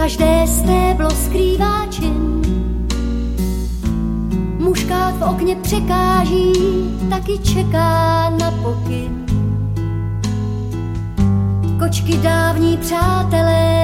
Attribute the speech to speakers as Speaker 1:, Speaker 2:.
Speaker 1: každé stéblo skrývá čin. Muškát v okně překáží, taky čeká na pokyn. Kočky dávní přátelé